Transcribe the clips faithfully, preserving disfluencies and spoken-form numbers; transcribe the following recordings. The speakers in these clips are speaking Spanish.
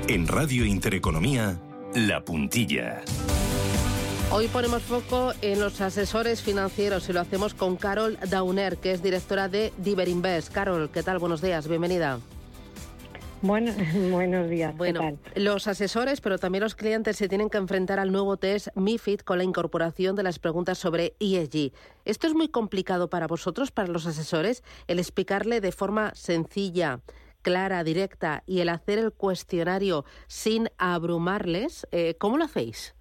En Radio Intereconomía, La Puntilla. Hoy ponemos foco en los asesores financieros y lo hacemos con Carol Dauner, que es directora de Diverinvest. Carol, ¿qué tal? Buenos días, bienvenida. Bueno, buenos días, bueno, ¿qué tal? Los asesores, pero también los clientes se tienen que enfrentar al nuevo test MiFID con la incorporación de las preguntas sobre E S G. ¿Esto es muy complicado para vosotros, para los asesores, el explicarle de forma sencilla, clara, directa y el hacer el cuestionario sin abrumarles? Eh, ¿Cómo lo hacéis?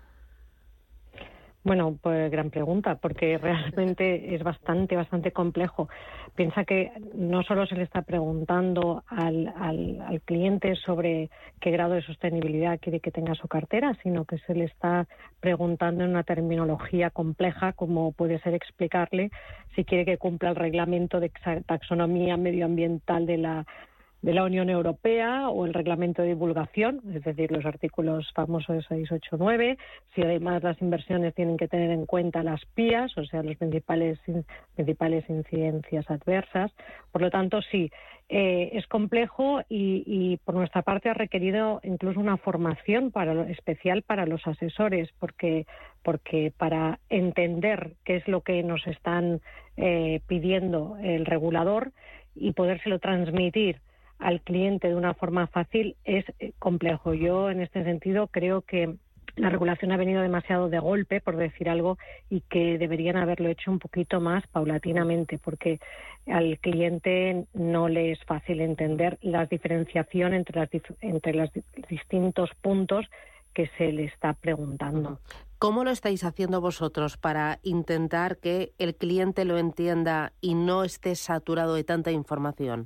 Bueno, pues gran pregunta, porque realmente es bastante, bastante complejo. Piensa que no solo se le está preguntando al, al, al cliente sobre qué grado de sostenibilidad quiere que tenga su cartera, sino que se le está preguntando en una terminología compleja, como puede ser explicarle si quiere que cumpla el reglamento de taxonomía medioambiental de la de la Unión Europea o el reglamento de divulgación, es decir, los artículos famosos seis, ocho, nueve, si además las inversiones tienen que tener en cuenta las P I As, o sea, las principales, principales incidencias adversas. Por lo tanto, sí, eh, es complejo y, y por nuestra parte ha requerido incluso una formación para, especial para los asesores, porque, porque para entender qué es lo que nos están eh, pidiendo el regulador y podérselo transmitir al cliente de una forma fácil es complejo. Yo, en este sentido, creo que la regulación ha venido demasiado de golpe, por decir algo, y que deberían haberlo hecho un poquito más paulatinamente, porque al cliente no le es fácil entender la diferenciación entre, las, entre los distintos puntos que se le está preguntando. ¿Cómo lo estáis haciendo vosotros para intentar que el cliente lo entienda y no esté saturado de tanta información?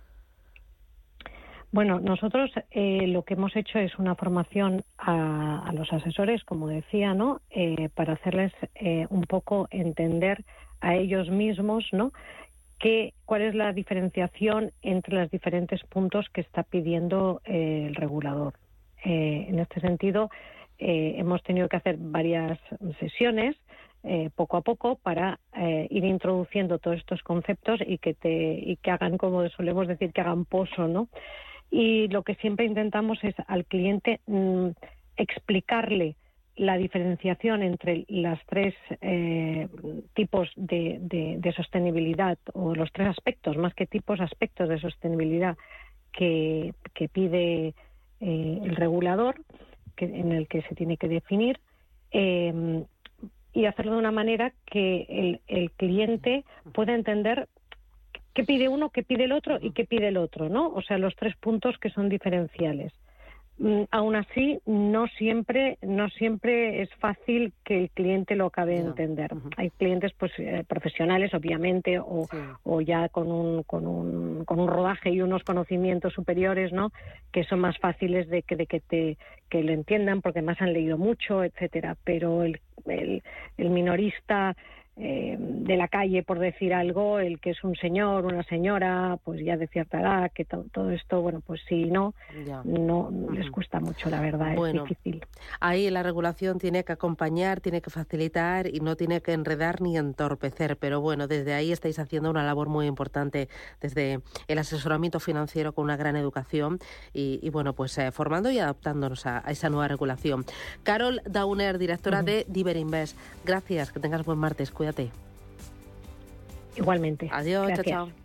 Bueno, nosotros eh, lo que hemos hecho es una formación a, a los asesores, como decía, ¿no? Eh, para hacerles eh, un poco entender a ellos mismos, ¿no? Que, cuál es la diferenciación entre los diferentes puntos que está pidiendo eh, el regulador. Eh, en este sentido, eh, hemos tenido que hacer varias sesiones Eh, poco a poco para eh, ir introduciendo todos estos conceptos y que te y que hagan, como solemos decir, que hagan pozo, ¿no? Y lo que siempre intentamos es al cliente mmm, explicarle la diferenciación entre las tres eh, tipos de, de, de sostenibilidad, o los tres aspectos, más que tipos, aspectos de sostenibilidad que, que pide eh, el regulador, que, en el que se tiene que definir, eh, y hacerlo de una manera que el, el cliente pueda entender qué pide uno, qué pide el otro y qué pide el otro, ¿no? O sea, los tres puntos que son diferenciales. Mm, aún así, no siempre, no siempre es fácil que el cliente lo acabe de Yeah. entender. Uh-huh. Hay clientes, pues, eh, profesionales, obviamente, o, sí. o ya con un, con un, con un rodaje y unos conocimientos superiores, ¿no? Que son más fáciles de que, de que te, que lo entiendan, porque más han leído mucho, etcétera. Pero el, el, el minorista eh, de la calle, por decir algo, el que es un señor, una señora, pues ya de cierta edad, que to- todo esto, bueno, pues sí, no, Ya. no Uh-huh. les cuesta mucho, la verdad, Bueno, es difícil. Ahí la regulación tiene que acompañar, tiene que facilitar y no tiene que enredar ni entorpecer. Pero bueno, desde ahí estáis haciendo una labor muy importante, desde el asesoramiento financiero con una gran educación y, y bueno, pues eh, formando y adaptándonos a, a esa nueva regulación. Carol Dauner, directora uh-huh. de Diverinvest. Gracias, que tengas buen martes, cuídate. Igualmente. Adiós, Gracias. chao, chao.